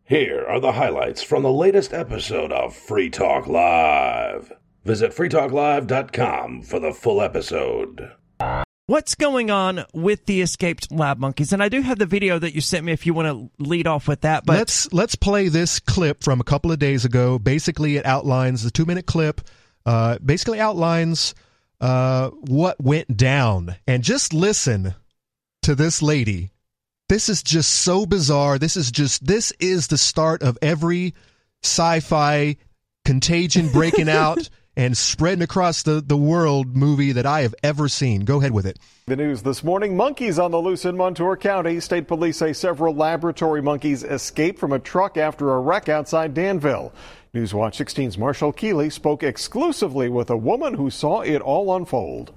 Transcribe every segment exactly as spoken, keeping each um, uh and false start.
Here are the highlights from the latest episode of Free Talk Live. Visit free talk live dot com for the full episode. What's going on with the escaped lab monkeys? And I do have the video that you sent me if you want to lead off with that. But let's let's play this clip from a couple of days ago. Basically, it outlines the two-minute clip. Uh, basically outlines uh, what went down. And just listen to this lady. This is just so bizarre. This is just this is the start of every sci-fi contagion breaking out and spreading across the, the world movie that I have ever seen. Go ahead with it. The news this morning, monkeys on the loose in Montour County. State police say several laboratory monkeys escaped from a truck after a wreck outside Danville. Newswatch sixteen's Marshall Keeley spoke exclusively with a woman who saw it all unfold.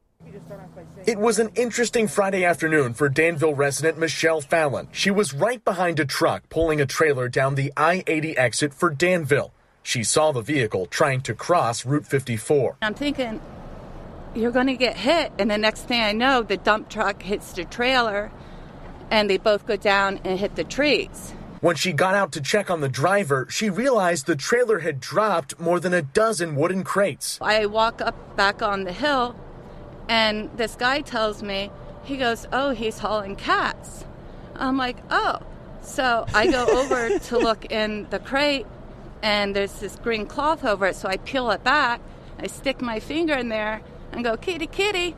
It was an interesting Friday afternoon for Danville resident Michelle Fallon. She was right behind a truck pulling a trailer down the I eighty exit for Danville. She saw the vehicle trying to cross Route fifty-four. I'm thinking, you're going to get hit. And the next thing I know, the dump truck hits the trailer and they both go down and hit the trees. When she got out to check on the driver, she realized the trailer had dropped more than a dozen wooden crates. I walk up back on the hill and this guy tells me, he goes, oh, he's hauling cats. I'm like, oh. So I go over to look in the crate and there's this green cloth over it. So I peel it back. I stick my finger in there and go, kitty, kitty.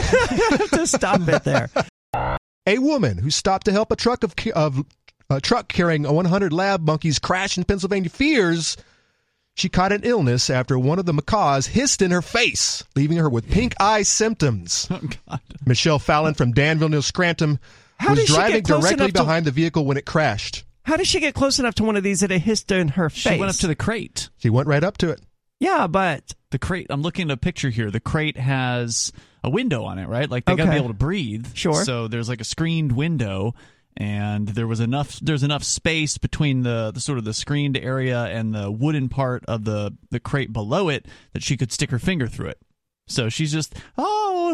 Just stop it there. A woman who stopped to help a truck of, of a truck carrying one hundred lab monkeys crash in Pennsylvania fears she caught an illness after one of the macaws hissed in her face, leaving her with pink eye symptoms. Oh, God. Michelle Fallon from Danville near Scranton How was did she get driving close directly enough to- behind the vehicle when it crashed. How did she get close enough to one of these that it hissed in her face? She went up to the crate. She went right up to it. Yeah, but The crate, I'm looking at a picture here. The crate has a window on it, right? Like they got to Okay. be able to breathe. Sure. So there's like a screened window, and there was enough. There's enough space between the, the sort of the screened area and the wooden part of the the crate below it that she could stick her finger through it. So she's just, oh,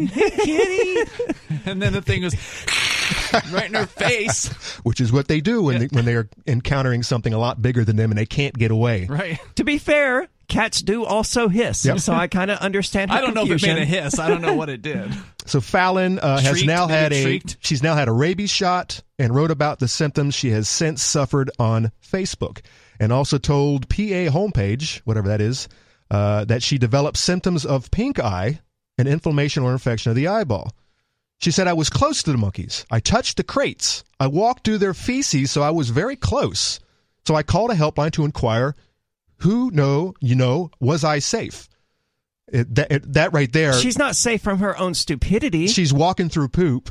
kitty, and then the thing was right in her face. Which is what they do when, Yeah. they, when they are encountering something a lot bigger than them and they can't get away. Right. to be fair, cats do also hiss. Yep. So I kind of understand her I don't know if it confusion. made a hiss. I don't know what it did. So Fallon uh, has Shrieked, now maybe had it a shrieked. she's now had a rabies shot and wrote about the symptoms she has since suffered on Facebook, and also told P A homepage, whatever that is, uh, that she developed symptoms of pink eye, an inflammation or infection of the eyeball. She said, I was close to the monkeys. I touched the crates. I walked through their feces, so I was very close. So I called a helpline to inquire, who know, you know, was I safe? It, that, it, that right there. She's not safe from her own stupidity. She's walking through poop.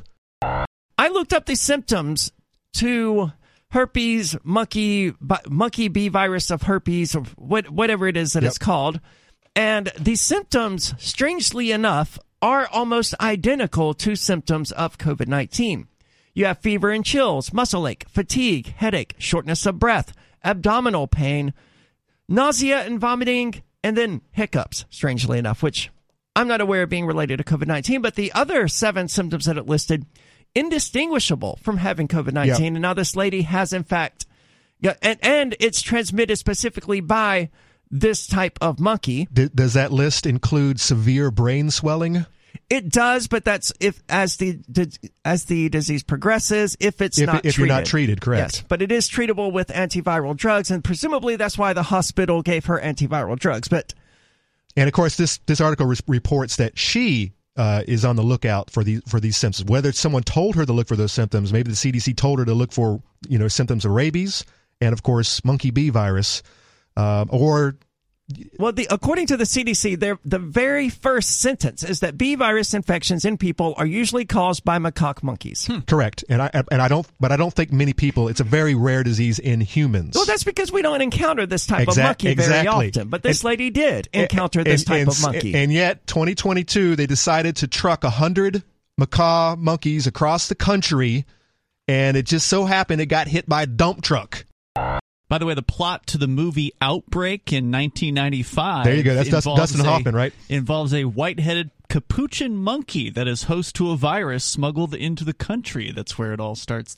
I looked up the symptoms to herpes, monkey, bi- monkey bee virus of herpes, or what, whatever it is that Yep. it's called. And the symptoms, strangely enough, are almost identical to symptoms of COVID nineteen. You have fever and chills, muscle ache, fatigue, headache, shortness of breath, abdominal pain, nausea and vomiting, and then hiccups, strangely enough, which I'm not aware of being related to COVID nineteen, but the other seven symptoms that it listed, indistinguishable from having COVID nineteen. Yep. And now this lady has, in fact, yeah, and, and it's transmitted specifically by this type of monkey. D- does that list include severe brain swelling? It does, but that's if as the, the as the disease progresses, if it's If, not if treated. you're not treated, correct. Yes, but it is treatable with antiviral drugs, and presumably that's why the hospital gave her antiviral drugs. But And of course, this this article re- reports that she uh, is on the lookout for these for these symptoms. Whether someone told her to look for those symptoms, maybe the C D C told her to look for you know symptoms of rabies and of course monkey bee virus, um, or well, the, according to the C D C, the very first sentence is that bee virus infections in people are usually caused by macaque monkeys. Hmm. Correct, and I and I don't, but I don't think many people. It's a very rare disease in humans. Well, that's because we don't encounter this type Exact- of monkey exactly. very often. But this And- lady did encounter and, this type and, of monkey. And yet, twenty twenty-two, they decided to truck a hundred macaque monkeys across the country, and it just so happened it got hit by a dump truck. By the way, the plot to the movie Outbreak in nineteen ninety-five. There you go. That's Dustin, involves Dustin a- Hoffman, right? Involves a white-headed capuchin monkey that is host to a virus smuggled into the country. That's where it all starts there.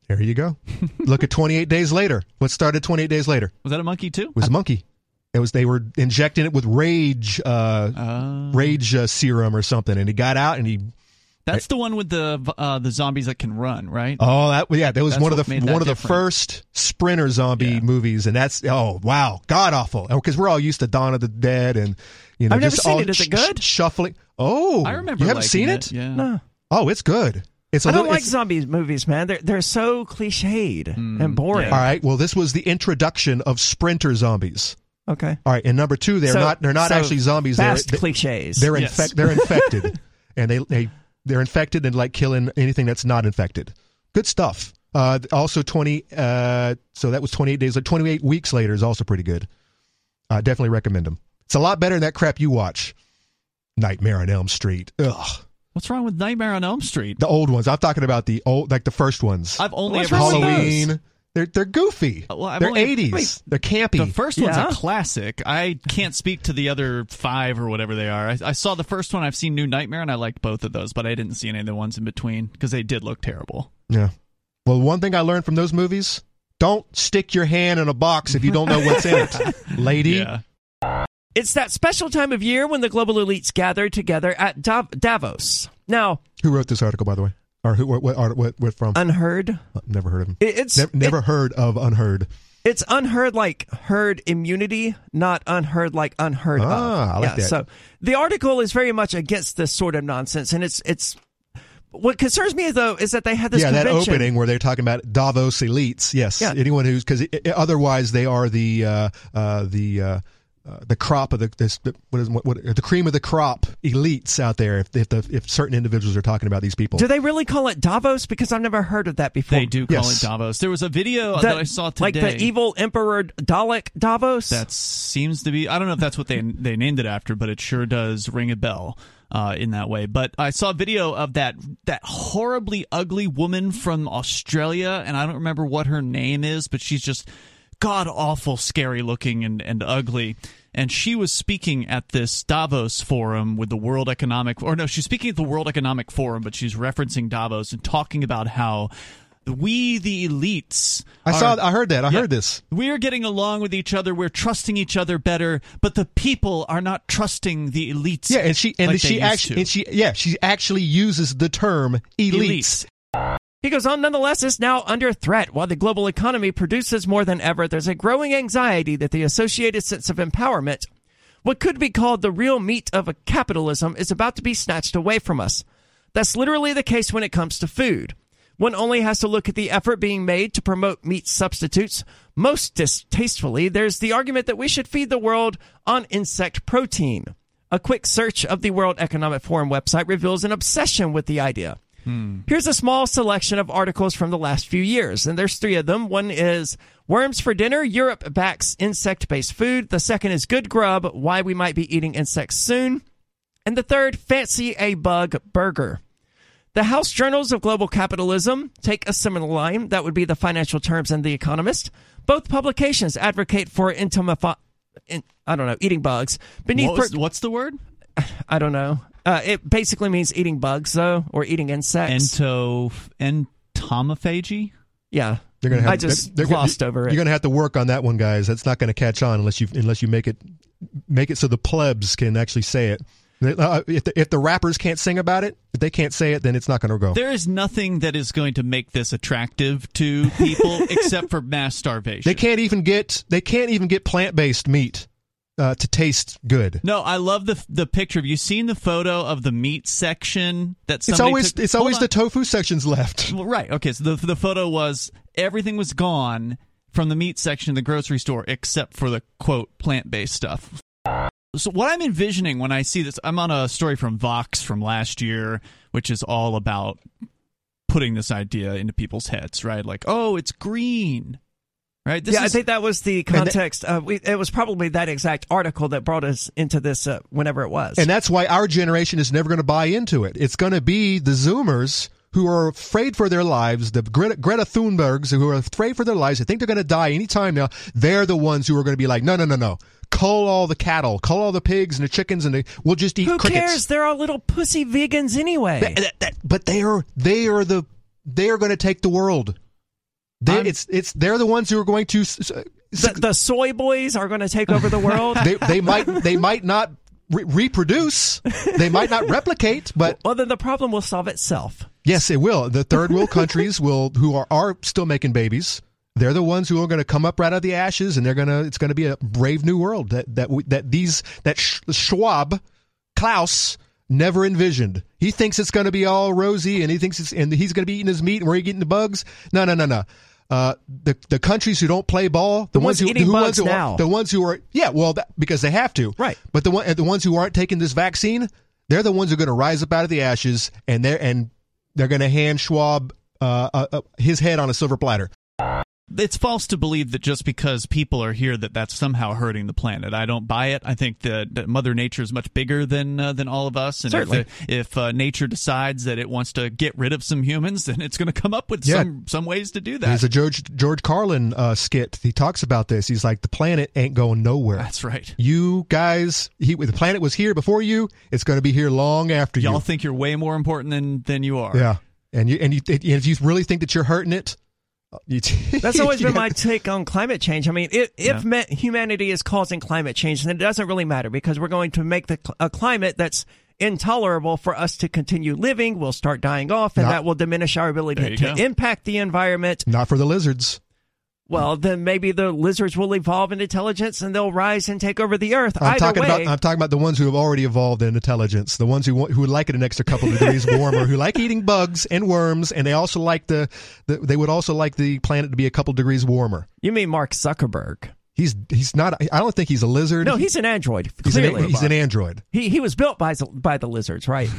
There you go. Look at twenty-eight Days Later. What started twenty-eight Days Later? Was that a monkey too? It was a monkey. It was they were injecting it with rage, uh, uh, rage uh, serum or something, and he got out and he. That's the one with the uh, the zombies that can run, right? Oh, that yeah, that was that's one of the one of different. the first Sprinter zombie yeah. movies, and that's oh wow, god awful. Because we're all used to Dawn of the Dead, and you know, I've never just seen all it. Is it good? Sh- shuffling. Oh, I remember. You haven't seen it? it? Yeah. No. Oh, it's good. It's a I don't little, like zombie movies, man. They're they're so cliched mm, and boring. yeah. All right. Well, this was the introduction of Sprinter zombies. Okay. All right. And number two, they're so, not they're not so actually zombies. Fast they're, cliches. They're yes. infect. They're infected, and they they they're infected and like killing anything that's not infected. Good stuff. Uh, also twenty. Uh, so that was twenty-eight days. Like twenty-eight weeks later is also pretty good. Uh, definitely recommend them. It's a lot better than that crap you watch. Nightmare on Elm Street. Ugh. What's wrong with Nightmare on Elm Street? The old ones. I'm talking about the old, like the first ones. I've only What's ever wrong with seen Halloween. those? They're they're goofy. Well, I've they're only- eighties. wait. They're campy. The first one's Yeah. a classic. I can't speak to the other five or whatever they are. I, I saw the first one. I've seen New Nightmare, and I liked both of those, but I didn't see any of the ones in between because they did look terrible. Yeah. Well, one thing I learned from those movies: don't stick your hand in a box if you don't know what's in it, lady. Yeah. It's that special time of year when the global elites gather together at Dav- Davos. Now, Who wrote this article, by the way? Or who? What? What? What, what from? unheard. Never heard of him. It- It's Ne- never it- heard of Unheard. It's unheard like herd immunity, not unheard like unheard of. Ah, I like yeah, that. So the article is very much against this sort of nonsense, and it's it's. What concerns me though is that they had this Yeah, that convention. opening where they're talking about Davos elites. Yes, Yeah. anyone who's because otherwise they are the uh, uh, the. Uh, Uh, the crop of the this, what is what, what the cream of the crop elites out there. If if, the, if certain individuals are talking about these people, Do they really call it Davos? Because I've never heard of that before. They do call Yes. it Davos. There was a video The- that I saw today. like the evil Emperor Dalek Davos. That seems to be. I don't know if that's what they they named it after, but it sure does ring a bell uh, in that way. But I saw a video of that that horribly ugly woman from Australia, and I don't remember what her name is, but she's just god awful, scary looking and and ugly. And she was speaking at this Davos forum with the World Economic, or no, she's speaking at the World Economic Forum, but she's referencing Davos and talking about how we, the elites, I are, saw, I heard that, I Yeah. heard this. we're getting along with each other, we're trusting each other better, but the people are not trusting the elites. Yeah, and she and like they she used actually to. and she yeah she actually uses the term elites. elites. He goes on, nonetheless, is now under threat. While the global economy produces more than ever, there's a growing anxiety that the associated sense of empowerment, what could be called the real meat of a capitalism, is about to be snatched away from us. That's literally the case when it comes to food. One only has to look at the effort being made to promote meat substitutes. Most distastefully, there's the argument that we should feed the world on insect protein. A quick search of the World Economic Forum website reveals an obsession with the idea. Here's a small selection of articles from the last few years, and there's three of them. One is Worms for Dinner, Europe Backs Insect-Based Food. The second is Good Grub, Why We Might Be Eating Insects Soon. And the third, Fancy a Bug Burger. The House Journals of Global Capitalism take a similar line. That would be the Financial Times and The Economist. Both publications advocate for entomopho- in, I don't know, eating bugs. Beneath What was- per- what's the word? I don't know. Uh, it basically means eating bugs, though, or eating insects. Ento, entomophagy? Yeah. They're gonna have, I just they're, they're glossed gonna, over it. You're gonna have to work on that one, guys. That's not gonna catch on unless you unless you make it make it so the plebs can actually say it. Uh, if the, if the rappers can't sing about it, if they can't say it, then it's not gonna go. There is nothing that is going to make this attractive to people except for mass starvation. They can't even get they can't even get plant based meat uh, to taste good. No, I love the the picture. Have you seen the photo of the meat section that It's somebody always took? it's Hold always on. the tofu sections left. Well, right. Okay, so the the photo was everything was gone from the meat section in the grocery store except for the quote plant-based stuff. So what I'm envisioning when I see this, I'm on a story from Vox from last year, which is all about putting this idea into people's heads, right? Like, oh, it's green. Right? This yeah, is, I think that was the context. Uh, we, it was probably that exact article that brought us into this uh, whenever it was. And that's why our generation is never going to buy into it. It's going to be the Zoomers who are afraid for their lives, the Greta, Greta Thunbergs who are afraid for their lives. They think they're going to die anytime now. They're the ones who are going to be like, no, no, no, no. Cull all the cattle, cull all the pigs and the chickens, and the, we'll just eat Who crickets. cares? They're all little pussy vegans anyway. That- that- that- but they are they are the they are going to take the world. They, it's it's they're the ones who are going to. Uh, the, the soy boys are going to take over the world. they they might they might not re- reproduce. They might not replicate, but well, then the problem will solve itself. Yes, it will. The third world countries will who are, are still making babies. They're the ones who are going to come up right out of the ashes, and they're gonna. It's going to be a brave new world that that we, that these that Schwab, Klaus never envisioned. He thinks it's going to be all rosy, and he thinks it's and he's going to be eating his meat, and where are you getting the bugs? No, no, no, no. Uh, the the countries who don't play ball, the, the ones, ones who, eating the bugs ones who now. are, the ones who are yeah, well, that, because they have to, right? But the one the ones who aren't taking this vaccine, they're the ones who are going to rise up out of the ashes, and they're and they're going to hand Schwab uh, uh, uh, his head on a silver platter. It's false to believe that just because people are here that that's somehow hurting the planet. I don't buy it. I think that, that Mother Nature is much bigger than uh, than all of us. And Certainly. if, if uh, nature decides that it wants to get rid of some humans, then it's going to come up with Yeah. some some ways to do that. There's a George George Carlin uh, skit. He talks about this. He's like, the planet ain't going nowhere. That's right. You guys, he, the planet was here before you. It's going to be here long after you. Y'all think you're way more important than than you are. Yeah, and you and you and if you really think that you're hurting it. You t- That's always been yeah. my take on climate change. I mean, if, Yeah. if ma- humanity is causing climate change, then it doesn't really matter because we're going to make the cl- a climate that's intolerable for us to continue living. We'll start dying off, and Not- that will diminish our ability There you to go. impact the environment. Not for the lizards. Well, then maybe the lizards will evolve in intelligence and they'll rise and take over the earth. I'm Either talking way, about I'm talking about the ones who have already evolved in intelligence, the ones who want, who like it an extra couple of degrees warmer, who like eating bugs and worms, and they also like the, the they would also like the planet to be a couple degrees warmer. you mean Mark Zuckerberg? He's he's not. I don't think he's a lizard. No, he's an android. he's Clearly, an, he's an android. he he was built by by the lizards, right?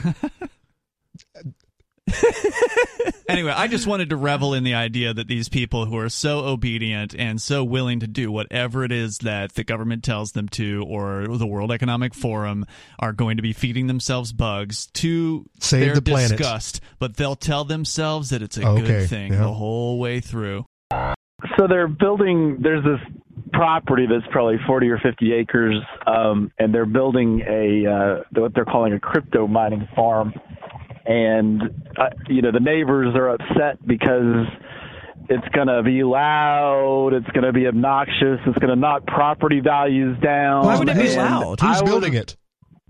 Anyway, I just wanted to revel in the idea that these people who are so obedient and so willing to do whatever it is that the government tells them to, or the World Economic Forum, are going to be feeding themselves bugs to Save their the planet. disgust. But they'll tell themselves that it's a Okay, good thing yeah. the whole way through. So they're building, there's this property that's probably forty or fifty acres, um, and they're building a uh, what they're calling a crypto mining farm. And, uh, you know, the neighbors are upset because it's going to be loud, it's going to be obnoxious, it's going to knock property values down. Why would it be And loud? Who's I was- building it?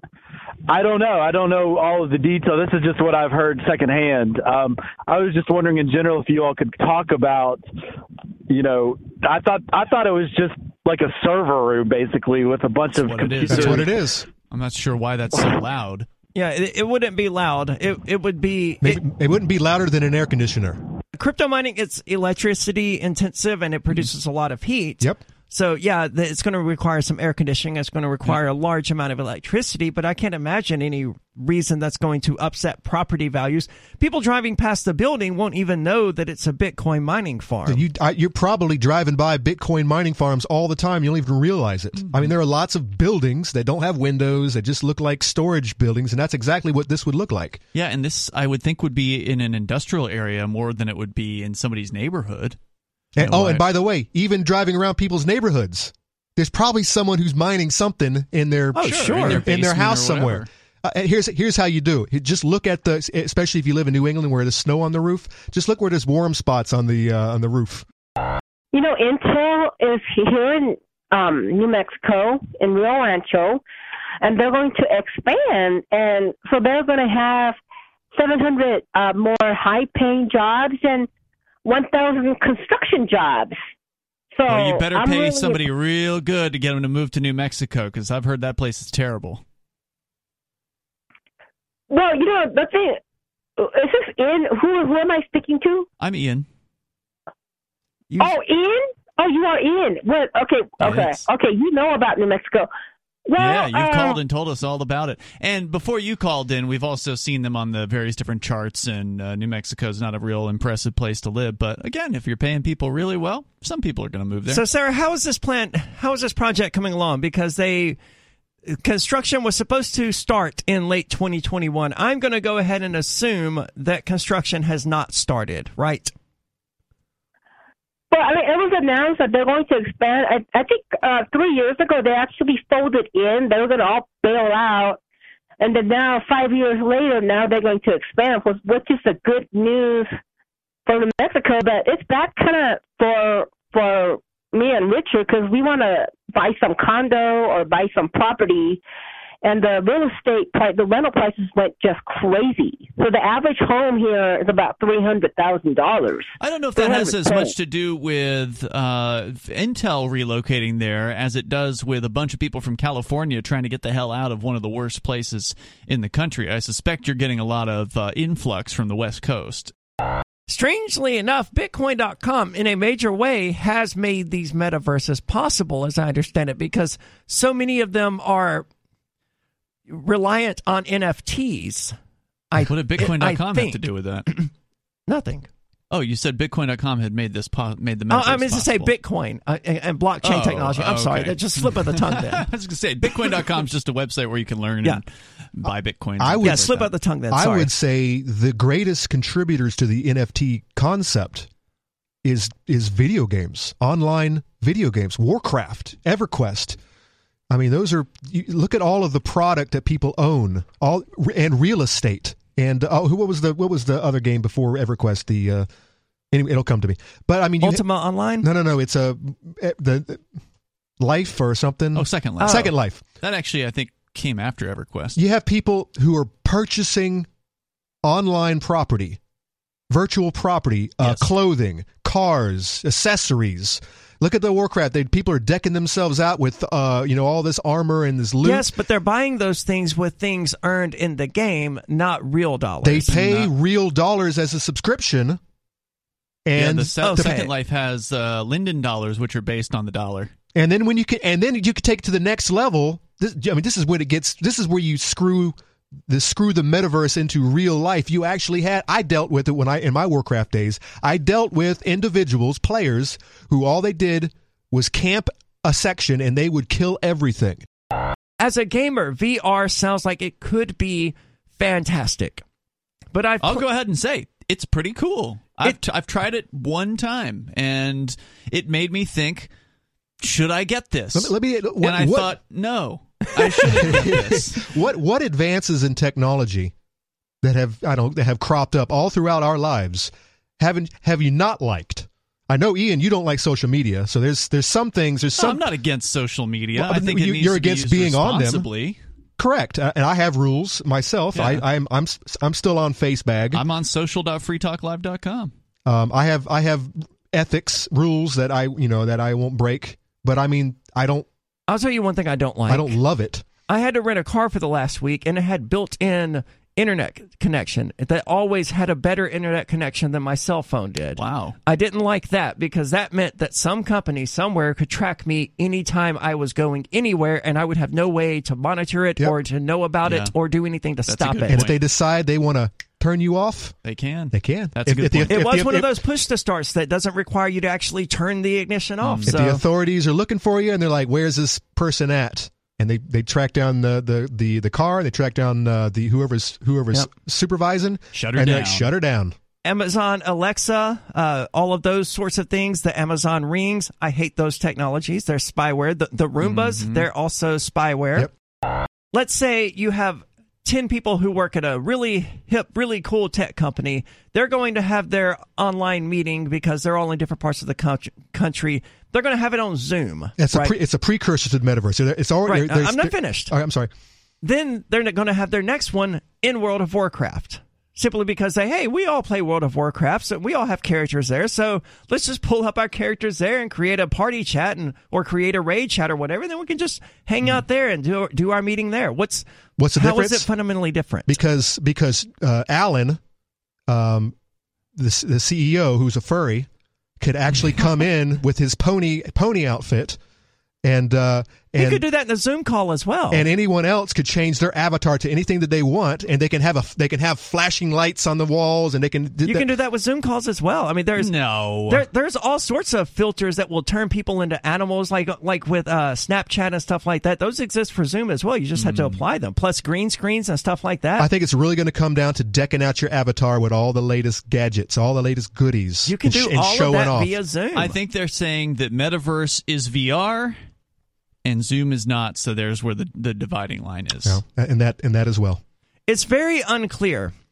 I don't know. I don't know all of the detail. This is just what I've heard secondhand. Um, I was just wondering in general if you all could talk about, you know, I thought I thought it was just like a server room basically with a bunch That's of what it is. computers. That's what it is. I'm not sure why that's so loud. Yeah, it, it wouldn't be loud. It it would be. Maybe, It, it wouldn't be louder than an air conditioner. crypto mining, it's electricity intensive and it produces a lot of heat. Yep. So yeah, the, it's going to require some air conditioning. It's going to require a large amount of electricity, but I can't imagine any reason that's going to upset property values. People driving past the building won't even know that it's a Bitcoin mining farm. You, I, you're probably driving by Bitcoin mining farms all the time. You don't even realize it. I mean, there are lots of buildings that don't have windows. That just look like storage buildings, and that's exactly what this would look like. Yeah, and this, I would think, would be in an industrial area more than it would be in somebody's neighborhood. And, You know oh, why? and by the way, even driving around people's neighborhoods, there's probably someone who's mining something in their Oh, sure. In their in their basement house or somewhere. whatever. Uh, and here's here's how you do it. Just look at the, especially if you live in New England where there's snow on the roof. Just look where there's warm spots on the uh, on the roof. You know, Intel is here in um, New Mexico, in Rio Rancho, and they're going to expand, and so they're going to have seven hundred uh, more high-paying jobs and one thousand construction jobs. So Well, you better I'm pay really- somebody real good to get them to move to New Mexico, because I've heard that place is terrible. Well, you know, the thing is this Ian? Who who am I speaking to? I'm Ian. You- Oh, Ian. Oh, you are Ian. Well, okay, okay, Yes. okay. You know about New Mexico. Well, Yeah, you uh, called and told us all about it. And before you called in, we've also seen them on the various different charts, and uh, New Mexico's not a real impressive place to live. But again, if you're paying people really well, some people are going to move there. So, Sarah, how is this plant? How is this project coming along? Because they construction was supposed to start in late twenty twenty-one. I'm going to go ahead and assume that construction has not started, right? Well, I mean, it was announced that they're going to expand. I, I think uh, three years ago they actually folded in. They were going to all bail out, and then now five years later, now they're going to expand, which which is a good news from New Mexico, but it's bad kind of for for me and Richard because we want to buy some condo or buy some property, and the real estate price, the rental prices went just crazy. So the average home here is about three hundred thousand dollars. I don't know if that has as much to do with uh, Intel relocating there as it does with a bunch of people from California trying to get the hell out of one of the worst places in the country. I suspect you're getting a lot of uh, influx from the West Coast. Strangely enough, Bitcoin dot com in a major way has made these metaverses possible, as I understand it, because so many of them are reliant on N F Ts. I, what did Bitcoin dot com I have to do with that? Nothing. Oh, you said Bitcoin dot com had made this po- made the metaverse oh, I mean possible. to say Bitcoin uh, and blockchain oh, technology. I'm okay. sorry, that just slip of the tongue there. I was going to say Bitcoin dot com is just a website where you can learn yeah. and buy Bitcoin. I would yeah, like slip that. of the tongue then. I Sorry. would say the greatest contributors to the N F T concept is is video games, online video games, Warcraft, EverQuest. I mean, those are you look at all of the product that people own, all and real estate. And oh, who what was the what was the other game before EverQuest? The uh, anyway, it'll come to me. But I mean, you Ultima ha- Online. No, no, no. It's a the, the Life or something. Oh, Second Life. Oh. Second Life. That actually, I think, came after EverQuest. You have people who are purchasing online property, virtual property, uh, Yes. clothing, cars, accessories. Look at the Warcraft. They, people are decking themselves out with, uh, you know, all this armor and this loot. Yes, but they're buying those things with things earned in the game, not real dollars. They pay Not- real dollars as a subscription. And yeah, the se- okay. Second Life has uh, Linden dollars, which are based on the dollar. and then when you can, and then you can take it to the next level. This, I mean, this is when it gets. This is where you screw the screw the metaverse into real life. You actually had. I dealt with it when I in my Warcraft days. I dealt with individuals, players who all they did was camp a section and they would kill everything. As a gamer, V R sounds like it could be fantastic. But I've I'll pl- go ahead and say it's pretty cool. I've, t- I've tried it one time, and it made me think, should I get this? Let me. Let me what, and I what, thought, no, I shouldn't get this. what what advances in technology that have I don't that have cropped up all throughout our lives haven't have you not liked? I know, Ian, you don't like social media, so there's there's some things. There's No, some. I'm not against social media. Well, I think it you- needs you're to be against used being on them. responsibly. Correct, uh, and I have rules myself. Yeah. I, I'm I'm I'm still on Facebag. I'm on social dot free talk live dot com. Um, I have I have ethics rules that I you know that I won't break. But I mean, I don't I'll tell you one thing I don't like. I don't love it. I had to rent a car for the last week, and it had built-in internet connection that always had a better internet connection than my cell phone did. Wow. I didn't like that because that meant that some company somewhere could track me anytime I was going anywhere, and I would have no way to monitor it Yep. or to know about Yeah. it or do anything to That's a stop good it. And point. if they decide they want to turn you off, They can. they can. That's a good the, point. It if was the- one if- of those push to starts that doesn't require you to actually turn the ignition off. If So the authorities are looking for you and they're like, "Where's this person at?" and they, they track down the, the, the, the car, they track down uh, the whoever's whoever's Yep. supervising, Shut her and they're like, down. shut her down. Amazon Alexa, uh, all of those sorts of things, the Amazon Rings, I hate those technologies. They're spyware. The, the Roombas, Mhm. they're also spyware. Yep. Let's say you have ten people who work at a really hip, really cool tech company. They're going to have their online meeting because they're all in different parts of the country. country. They're going to have it on Zoom. It's right? a pre, it's a precursor to the metaverse. It's already. Right. there- there's- I'm not there- finished. All right, I'm sorry. Then they're going to have their next one in World of Warcraft. Simply because they, hey, we all play World of Warcraft, so we all have characters there. So let's just pull up our characters there and create a party chat and or create a raid chat or whatever. Then we can just hang out there and do do our meeting there. What's What's the how difference? is it fundamentally different? Because because uh, Alan, um, the the C E O who's a furry, could actually come in with his pony pony outfit, and uh, you and could do that in a Zoom call as well. and anyone else could change their avatar to anything that they want, and they can have a they can have flashing lights on the walls, and they can you can do that with Zoom calls as well. I mean, there's No. There, there's all sorts of filters that will turn people into animals, like like with uh, Snapchat and stuff like that. Those exist for Zoom as well. You just have to apply them. Plus green screens and stuff like that. I think it's really going to come down to decking out your avatar with all the latest gadgets, all the latest goodies. you can and sh- do and all of showing that off. via Zoom. I think they're saying that metaverse is V R and Zoom is not, so there's where the, the dividing line is. Yeah, and that and that as well. It's very unclear.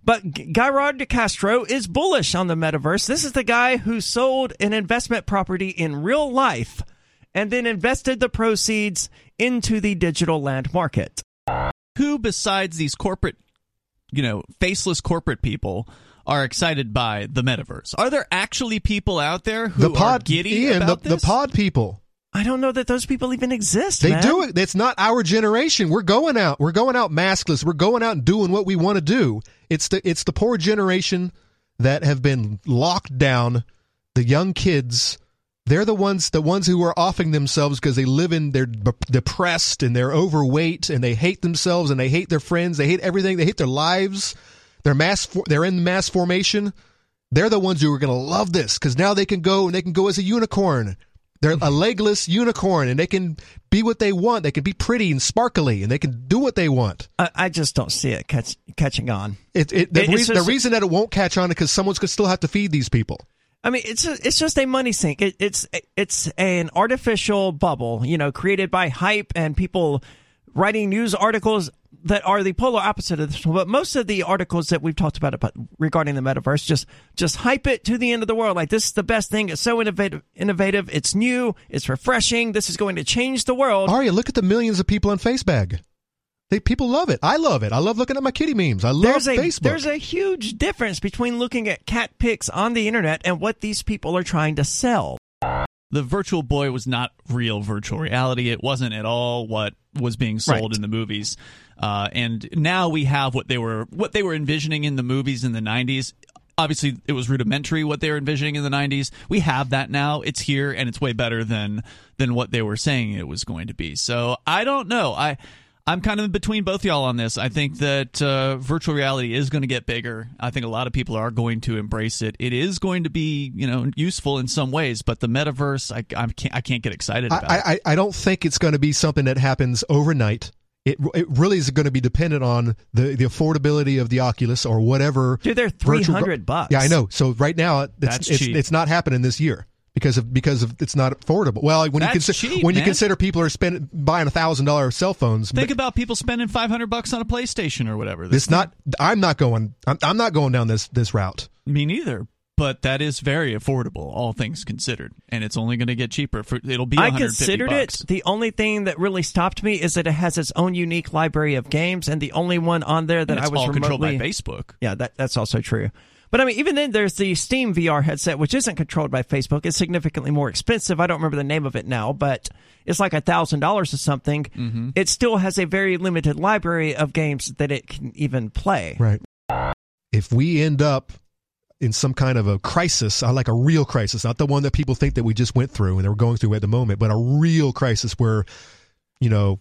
But Guy de Castro is bullish on the metaverse. This is the guy who sold an investment property in real life and then invested the proceeds into the digital land market. Who besides these corporate, you know, faceless corporate people are excited by the metaverse? Are there actually people out there who the pod, are giddy Ian, about the, this? The pod people. I don't know that those people even exist. They man. do it. It's not our generation. We're going out. We're going out maskless. We're going out and doing what we want to do. It's the it's the poor generation that have been locked down. The young kids. They're the ones the ones who are offing themselves because they live in they're b- depressed and they're overweight and they hate themselves and they hate their friends. They hate everything. They hate their lives. They're mass. For, they're in mass formation. They're the ones who are going to love this because now they can go and they can go as a unicorn. They're a legless unicorn, and they can be what they want. They can be pretty and sparkly, and they can do what they want. I, I just don't see it catch, catching on. It, it, the, It- it's reason, just- the reason that it won't catch on is because someone's going to still have to feed these people. I mean, it's a, it's just a money sink. It, it's it's an artificial bubble, you know, created by hype and people writing news articles that are the polar opposite of this one. But most of the articles that we've talked about, about regarding the metaverse just just hype it to the end of the world. Like, this is the best thing. It's so innovative. Innovative. It's new. It's refreshing. This is going to change the world. Aria, look at the millions of people on Facebag. They people love it. I love it. I love looking at my kitty memes. I love There's a, Facebook. there's a huge difference between looking at cat pics on the internet and what these people are trying to sell. The Virtual Boy was not real virtual reality. It wasn't at all what was being sold Right. in the movies. Uh, and now we have what they were what they were envisioning in the movies in the nineties. Obviously, it was rudimentary what they were envisioning in the nineties. We have that now. It's here, and it's way better than than what they were saying it was going to be. So I don't know. I. I'm kind of in between both y'all on this. I think that uh, virtual reality is going to get bigger. I think a lot of people are going to embrace it. It is going to be, you know, useful in some ways, but the metaverse, I, I can't, I can't get excited about. I, it. I, I don't think it's going to be something that happens overnight. It it really is going to be dependent on the, the affordability of the Oculus or whatever. Dude, they're virtual- three hundred bucks. Yeah, I know. So right now, it's That's it's, cheap. it's not happening this year. Because of because of it's not affordable. Well, when That's you consider cheap, when you man. consider people are spending buying a thousand dollar cell phones, Think but about people spending five hundred bucks on a PlayStation or whatever. This it's not. I'm not going. I'm, I'm not going down this this route. me neither. But that is very affordable, all things considered, and it's only going to get cheaper. For it'll be. I one hundred fifty considered bucks. it. The only thing that really stopped me is that it has its own unique library of games, and the only one on there that And it's I was all controlled remotely by Facebook. Yeah, that that's also true. But I mean, even then, there's the Steam V R headset, which isn't controlled by Facebook. It's significantly more expensive. I don't remember the name of it now, but it's like a thousand dollars or something. Mm-hmm. It still has a very limited library of games that it can even play. Right. If we end up in some kind of a crisis, I like a real crisis, not the one that people think that we just went through and they're going through at the moment, but a real crisis where, you know,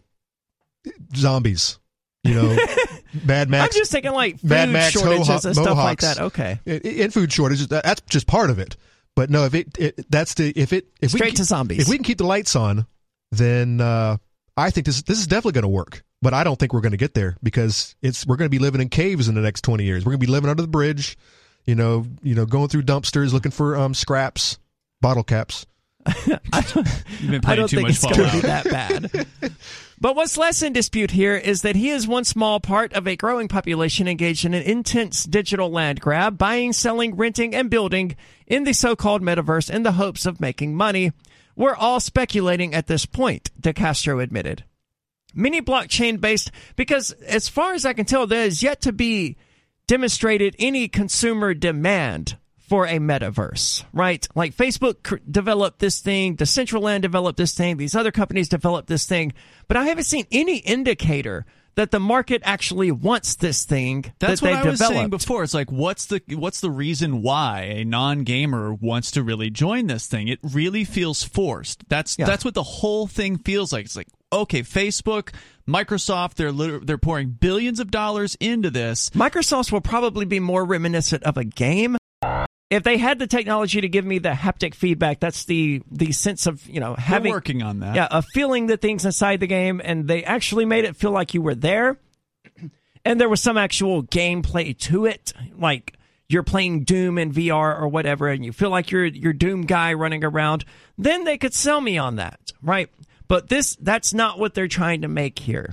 zombies, you know, Mad Max. I'm just thinking like food Mad Max, shortages Ho- and stuff like Mohawks. that. Okay. In food shortages, that- that's just part of it. But no, if it, it that's the if it if we Straight can, to zombies. If we can keep the lights on, then uh, I think this this is definitely going to work. But I don't think we're going to get there because it's we're going to be living in caves in the next twenty years. We're going to be living under the bridge, you know, you know, going through dumpsters looking for um, scraps, bottle caps. You've been playing I don't too think much it's going to Fallout. be that bad. But what's less in dispute here is that he is one small part of a growing population engaged in an intense digital land grab, buying, selling, renting, and building in the so-called metaverse in the hopes of making money. We're all speculating at this point, De Castro admitted. Many blockchain-based, because as far as I can tell, there is yet to be demonstrated any consumer demand for a metaverse, right? Like Facebook cr- developed this thing, Decentraland developed this thing, these other companies developed this thing, but I haven't seen any indicator that the market actually wants this thing That's that what they've I was developed. saying before. It's like, what's the what's the reason why a non-gamer wants to really join this thing? It really feels forced. That's Yeah. that's what the whole thing feels like. It's like, okay, Facebook, Microsoft, they're lit- they're pouring billions of dollars into this. Microsoft will probably be more reminiscent of a game. If they had the technology to give me the haptic feedback, that's the the sense of, you know, having They're working on that. Yeah, of feeling the things inside the game, and they actually made it feel like you were there, and there was some actual gameplay to it, like you're playing Doom in V R or whatever, and you feel like you're you're Doom guy running around. Then they could sell me on that, right? But this that's not what they're trying to make here.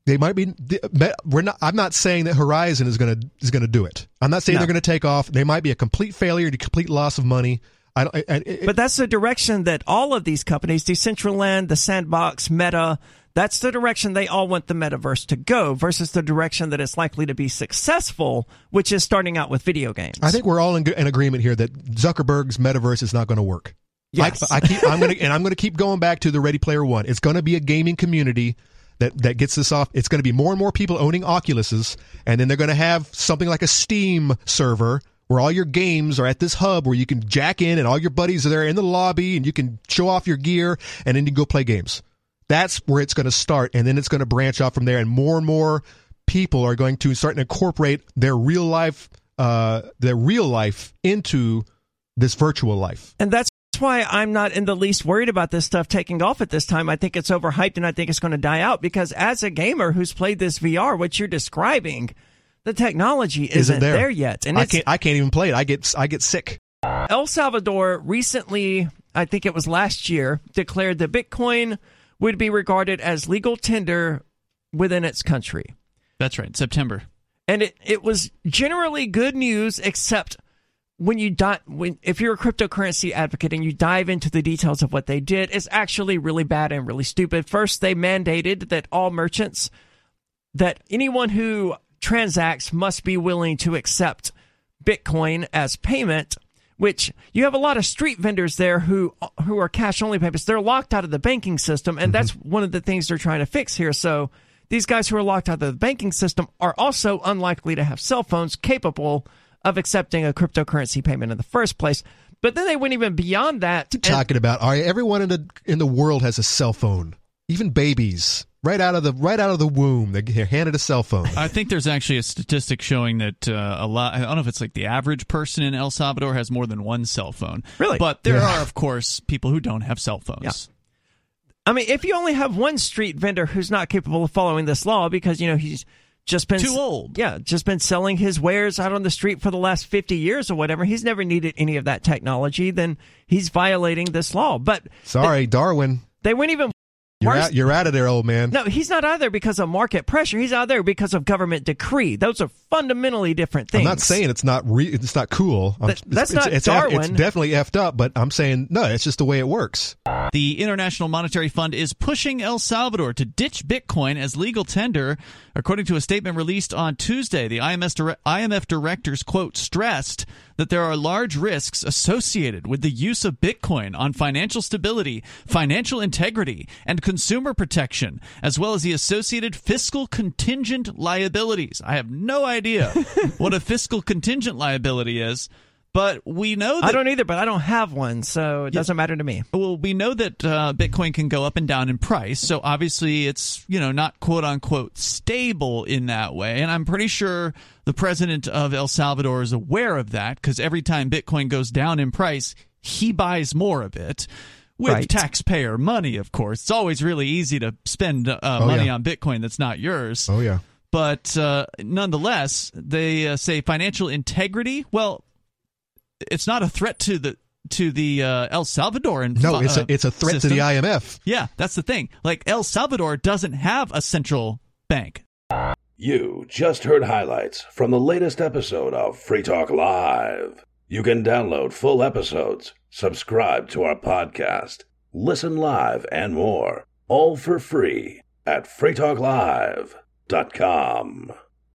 They might be. We're not. I'm not saying that Horizon is going to is going to do it. I'm not saying No. they're going to take off. They might be a complete failure, a complete loss of money. I don't. I, I, But that's the direction that all of these companies, Decentraland, the Sandbox, Meta, that's the direction they all want the metaverse to go versus the direction that it's likely to be successful, which is starting out with video games. I think we're all in, in agreement here that Zuckerberg's metaverse is not going to work. Yes. I, I keep. I'm going to and I'm going to keep going back to the Ready Player One. It's going to be a gaming community that that gets this off. It's going to be more and more people owning Oculuses, and then they're going to have something like a Steam server where all your games are at this hub where you can jack in and all your buddies are there in the lobby and you can show off your gear and then you can go play games. That's where it's going to start, and then it's going to branch off from there, and more and more people are going to start to incorporate their real life, uh, their real life into this virtual life. And that's why I'm not in the least worried about this stuff taking off at this time. I think it's overhyped, and I think it's going to die out because as a gamer who's played this V R, what you're describing, the technology isn't, Isn't there. there yet. And I it's, can't. I can't even play it. I get. I get sick. El Salvador recently, I think it was last year, declared that Bitcoin would be regarded as legal tender within its country. That's right, September. And it, it was generally good news, except when you di- when if you're a cryptocurrency advocate and you dive into the details of what they did, it's actually really bad and really stupid. First, they mandated that all merchants, that anyone who transacts must be willing to accept Bitcoin as payment, which you have a lot of street vendors there who who are cash-only payments. They're locked out of the banking system, and mm-hmm. that's one of the things they're trying to fix here. So these guys who are locked out of the banking system are also unlikely to have cell phones capable of accepting a cryptocurrency payment in the first place. But then they went even beyond that. What are you talking about? All right, everyone in the in the world has a cell phone, even babies. Right out of the right out of the womb, they're handed a cell phone. I think there's actually a statistic showing that uh, a lot. I don't know if it's like the average person in El Salvador has more than one cell phone. Really? But there Yeah. are, of course, people who don't have cell phones. Yeah. I mean, if you only have one street vendor who's not capable of following this law because, you know, he's just been Too old. Yeah, just been selling his wares out on the street for the last fifty years or whatever. He's never needed any of that technology. Then he's violating this law. But Sorry, they, Darwin. they went even You're worse. out, you're out of there, old man. No, he's not out there because of market pressure. He's out there because of government decree. Those are fundamentally different things. I'm not saying it's not re- it's not cool. I'm- That- that's it's, not it's, it's, Darwin. It's definitely effed up, but I'm saying no. It's just the way it works. The International Monetary Fund is pushing El Salvador to ditch Bitcoin as legal tender. According to a statement released on Tuesday, the I M F, dire- I M F directors, quote, stressed that there are large risks associated with the use of Bitcoin on financial stability, financial integrity, and consumer protection, as well as the associated fiscal contingent liabilities. I have no idea what a fiscal contingent liability is. But we know that... I don't either, but I don't have one, so it doesn't matter to me. Well, we know that uh, Bitcoin can go up and down in price, so obviously it's, you know, not quote-unquote stable in that way. And I'm pretty sure the president of El Salvador is aware of that, because every time Bitcoin goes down in price, he buys more of it. With Right. taxpayer money, of course. It's always really easy to spend uh, Oh, money yeah. on Bitcoin that's not yours. Oh yeah. But uh, nonetheless, they uh, say financial integrity, well... It's not a threat to the to the uh, El Salvadoran. No, it's uh, a it's a threat system. to the I M F. Yeah, that's the thing. Like El Salvador doesn't have a central bank. You just heard highlights from the latest episode of Free Talk Live. You can download full episodes, subscribe to our podcast, listen live, and more, all for free at free talk live dot com.